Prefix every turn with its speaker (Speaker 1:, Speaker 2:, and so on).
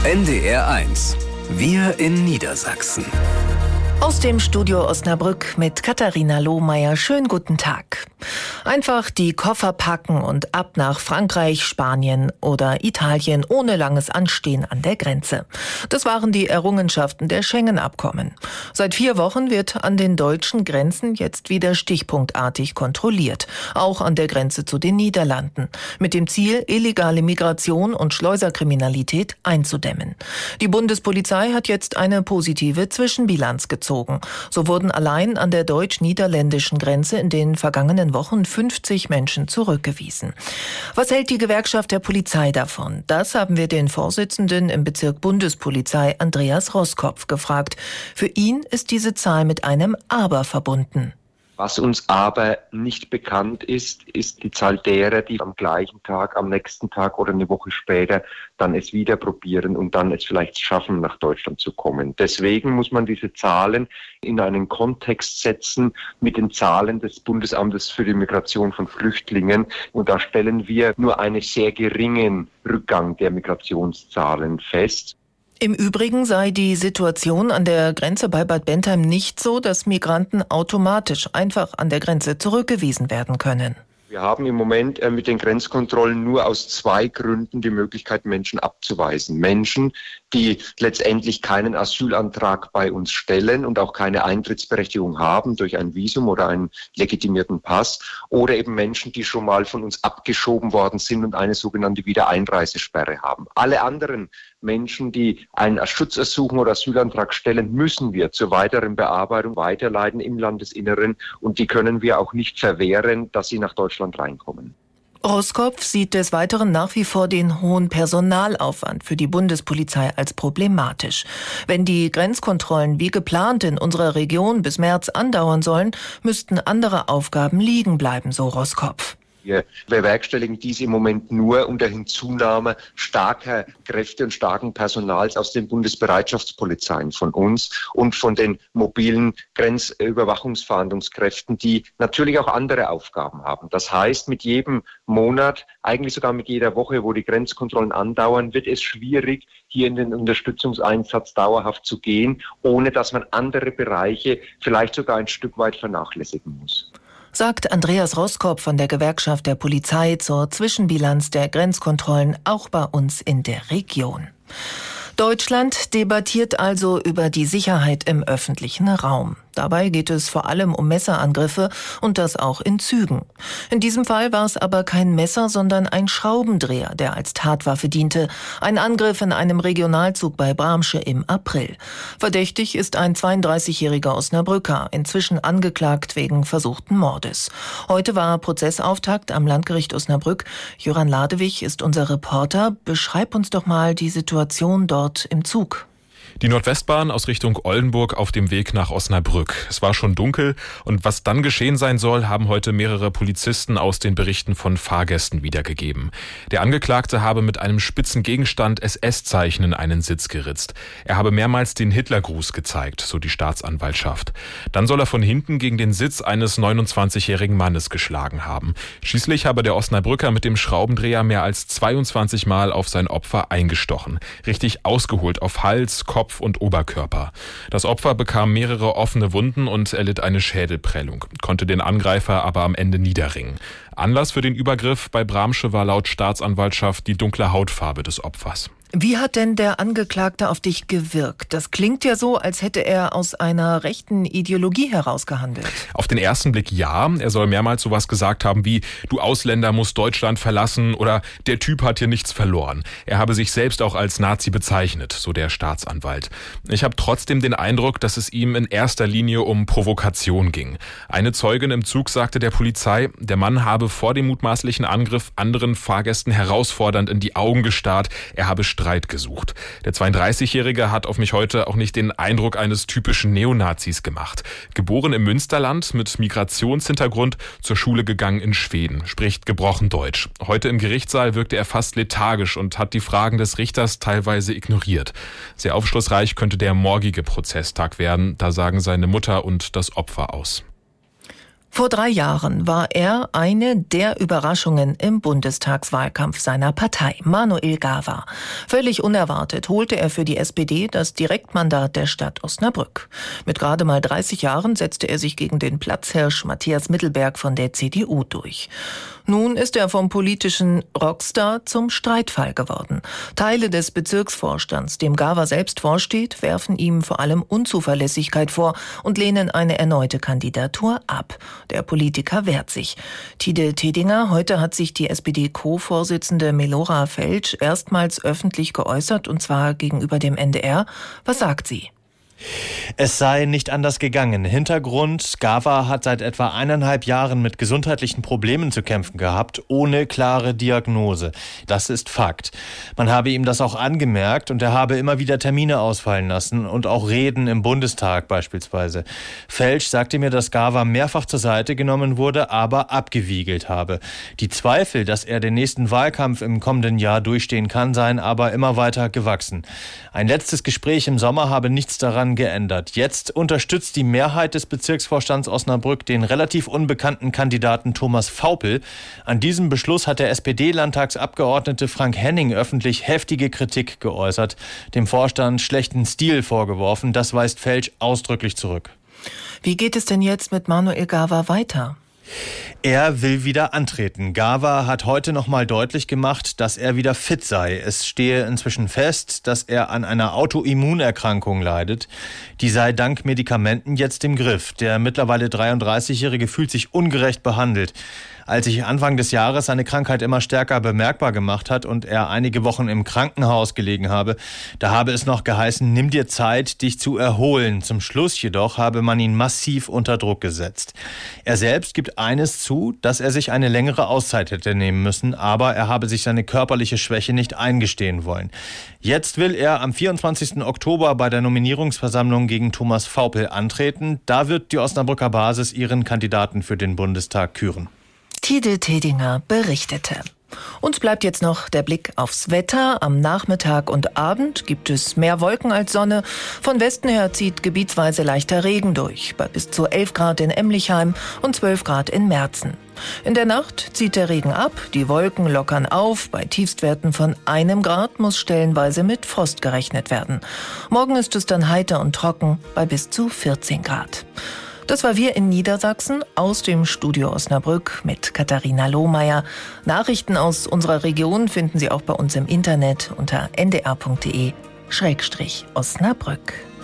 Speaker 1: NDR1. Wir in Niedersachsen.
Speaker 2: Aus dem Studio Osnabrück mit Katharina Lohmeier. Schönen guten Tag. Einfach die Koffer packen und ab nach Frankreich, Spanien oder Italien ohne langes Anstehen an der Grenze. Das waren die Errungenschaften der Schengen-Abkommen. Seit 4 Wochen wird an den deutschen Grenzen jetzt wieder stichpunktartig kontrolliert. Auch an der Grenze zu den Niederlanden. Mit dem Ziel, illegale Migration und Schleuserkriminalität einzudämmen. Die Bundespolizei hat jetzt eine positive Zwischenbilanz gezogen. So wurden allein an der deutsch-niederländischen Grenze in den vergangenen Wochen 50 Menschen zurückgewiesen. Was hält die Gewerkschaft der Polizei davon? Das haben wir den Vorsitzenden im Bezirk Bundespolizei, Andreas Roskopf, gefragt. Für ihn ist diese Zahl mit einem Aber verbunden.
Speaker 3: Was uns aber nicht bekannt ist die Zahl derer, die am gleichen Tag, am nächsten Tag oder eine Woche später dann es wieder probieren und dann es vielleicht schaffen, nach Deutschland zu kommen. Deswegen muss man diese Zahlen in einen Kontext setzen mit den Zahlen des Bundesamtes für die Migration von Flüchtlingen. Und da stellen wir nur einen sehr geringen Rückgang der Migrationszahlen fest.
Speaker 2: Im Übrigen sei die Situation an der Grenze bei Bad Bentheim nicht so, dass Migranten automatisch einfach an der Grenze zurückgewiesen werden können.
Speaker 3: Wir haben im Moment mit den Grenzkontrollen nur aus 2 Gründen die Möglichkeit, Menschen abzuweisen. Menschen, die letztendlich keinen Asylantrag bei uns stellen und auch keine Eintrittsberechtigung haben durch ein Visum oder einen legitimierten Pass. Oder eben Menschen, die schon mal von uns abgeschoben worden sind und eine sogenannte Wiedereinreisesperre haben. Alle anderen Menschen, die einen Schutzersuchen oder Asylantrag stellen, müssen wir zur weiteren Bearbeitung weiterleiten im Landesinneren. Und die können wir auch nicht verwehren, dass sie nach Deutschland reinkommen.
Speaker 2: Roskopf sieht des Weiteren nach wie vor den hohen Personalaufwand für die Bundespolizei als problematisch. Wenn die Grenzkontrollen wie geplant in unserer Region bis März andauern sollen, müssten andere Aufgaben liegen bleiben, so Roskopf.
Speaker 3: Wir bewerkstelligen dies im Moment nur unter Hinzunahme starker Kräfte und starken Personals aus den Bundesbereitschaftspolizeien von uns und von den mobilen Grenzüberwachungsfahndungskräften, die natürlich auch andere Aufgaben haben. Das heißt, mit jedem Monat, eigentlich sogar mit jeder Woche, wo die Grenzkontrollen andauern, wird es schwierig, hier in den Unterstützungseinsatz dauerhaft zu gehen, ohne dass man andere Bereiche vielleicht sogar ein Stück weit vernachlässigen muss.
Speaker 2: Sagt Andreas Roskopf von der Gewerkschaft der Polizei zur Zwischenbilanz der Grenzkontrollen auch bei uns in der Region. Deutschland debattiert also über die Sicherheit im öffentlichen Raum. Dabei geht es vor allem um Messerangriffe und das auch in Zügen. In diesem Fall war es aber kein Messer, sondern ein Schraubendreher, der als Tatwaffe diente. Ein Angriff in einem Regionalzug bei Bramsche im April. Verdächtig ist ein 32-jähriger Osnabrücker, inzwischen angeklagt wegen versuchten Mordes. Heute war Prozessauftakt am Landgericht Osnabrück. Jöran Ladewig ist unser Reporter. Beschreib uns doch mal die Situation dort im Zug.
Speaker 4: Die Nordwestbahn aus Richtung Oldenburg auf dem Weg nach Osnabrück. Es war schon dunkel und was dann geschehen sein soll, haben heute mehrere Polizisten aus den Berichten von Fahrgästen wiedergegeben. Der Angeklagte habe mit einem spitzen Gegenstand SS-Zeichen in einen Sitz geritzt. Er habe mehrmals den Hitlergruß gezeigt, so die Staatsanwaltschaft. Dann soll er von hinten gegen den Sitz eines 29-jährigen Mannes geschlagen haben. Schließlich habe der Osnabrücker mit dem Schraubendreher mehr als 22 Mal auf sein Opfer eingestochen. Richtig ausgeholt auf Hals, Kopf und Oberkörper. Das Opfer bekam mehrere offene Wunden und erlitt eine Schädelprellung, konnte den Angreifer aber am Ende niederringen. Anlass für den Übergriff bei Bramsche war laut Staatsanwaltschaft die dunkle Hautfarbe des Opfers.
Speaker 2: Wie hat denn der Angeklagte auf dich gewirkt? Das klingt ja so, als hätte er aus einer rechten Ideologie heraus gehandelt.
Speaker 4: Auf den ersten Blick ja. Er soll mehrmals sowas gesagt haben wie, du Ausländer musst Deutschland verlassen oder der Typ hat hier nichts verloren. Er habe sich selbst auch als Nazi bezeichnet, so der Staatsanwalt. Ich habe trotzdem den Eindruck, dass es ihm in erster Linie um Provokation ging. Eine Zeugin im Zug sagte der Polizei, der Mann habe vor dem mutmaßlichen Angriff anderen Fahrgästen herausfordernd in die Augen gestarrt. Er habe Streit gesucht. Der 32-Jährige hat auf mich heute auch nicht den Eindruck eines typischen Neonazis gemacht. Geboren im Münsterland, mit Migrationshintergrund, zur Schule gegangen in Schweden, spricht gebrochen Deutsch. Heute im Gerichtssaal wirkte er fast lethargisch und hat die Fragen des Richters teilweise ignoriert. Sehr aufschlussreich könnte der morgige Prozesstag werden, da sagen seine Mutter und das Opfer aus.
Speaker 2: Vor 3 Jahren war er eine der Überraschungen im Bundestagswahlkampf seiner Partei, Manuel Gava. Völlig unerwartet holte er für die SPD das Direktmandat der Stadt Osnabrück. Mit gerade mal 30 Jahren setzte er sich gegen den Platzhirsch Matthias Mittelberg von der CDU durch. Nun ist er vom politischen Rockstar zum Streitfall geworden. Teile des Bezirksvorstands, dem Gava selbst vorsteht, werfen ihm vor allem Unzuverlässigkeit vor und lehnen eine erneute Kandidatur ab. Der Politiker wehrt sich. Tide Tedinger, heute hat sich die SPD-Co-Vorsitzende Melora Felsch erstmals öffentlich geäußert, und zwar gegenüber dem NDR. Was sagt sie?
Speaker 5: Es sei nicht anders gegangen. Hintergrund: Gava hat seit etwa 1,5 Jahren mit gesundheitlichen Problemen zu kämpfen gehabt, ohne klare Diagnose. Das ist Fakt. Man habe ihm das auch angemerkt und er habe immer wieder Termine ausfallen lassen und auch Reden im Bundestag beispielsweise. Felsch sagte mir, dass Gava mehrfach zur Seite genommen wurde, aber abgewiegelt habe. Die Zweifel, dass er den nächsten Wahlkampf im kommenden Jahr durchstehen kann, seien aber immer weiter gewachsen. Ein letztes Gespräch im Sommer habe nichts daran geändert. Jetzt unterstützt die Mehrheit des Bezirksvorstands Osnabrück den relativ unbekannten Kandidaten Thomas Vaupel. An diesem Beschluss hat der SPD-Landtagsabgeordnete Frank Henning öffentlich heftige Kritik geäußert, dem Vorstand schlechten Stil vorgeworfen. Das weist Felsch ausdrücklich zurück.
Speaker 2: Wie geht es denn jetzt mit Manuel Gava weiter?
Speaker 5: Er will wieder antreten. Gava hat heute noch mal deutlich gemacht, dass er wieder fit sei. Es stehe inzwischen fest, dass er an einer Autoimmunerkrankung leidet. Die sei dank Medikamenten jetzt im Griff. Der mittlerweile 33-Jährige fühlt sich ungerecht behandelt. Als sich Anfang des Jahres seine Krankheit immer stärker bemerkbar gemacht hat und er einige Wochen im Krankenhaus gelegen habe, da habe es noch geheißen, nimm dir Zeit, dich zu erholen. Zum Schluss jedoch habe man ihn massiv unter Druck gesetzt. Er selbst gibt eines zu, dass er sich eine längere Auszeit hätte nehmen müssen, aber er habe sich seine körperliche Schwäche nicht eingestehen wollen. Jetzt will er am 24. Oktober bei der Nominierungsversammlung gegen Thomas Vaupel antreten. Da wird die Osnabrücker Basis ihren Kandidaten für den Bundestag küren.
Speaker 2: Tide Tedinger berichtete. Uns bleibt jetzt noch der Blick aufs Wetter. Am Nachmittag und Abend gibt es mehr Wolken als Sonne. Von Westen her zieht gebietsweise leichter Regen durch, bei bis zu 11 Grad in Emlichheim und 12 Grad in Merzen. In der Nacht zieht der Regen ab, die Wolken lockern auf. Bei Tiefstwerten von 1 Grad muss stellenweise mit Frost gerechnet werden. Morgen ist es dann heiter und trocken bei bis zu 14 Grad. Das war Wir in Niedersachsen aus dem Studio Osnabrück mit Katharina Lohmeier. Nachrichten aus unserer Region finden Sie auch bei uns im Internet unter ndr.de/Osnabrück.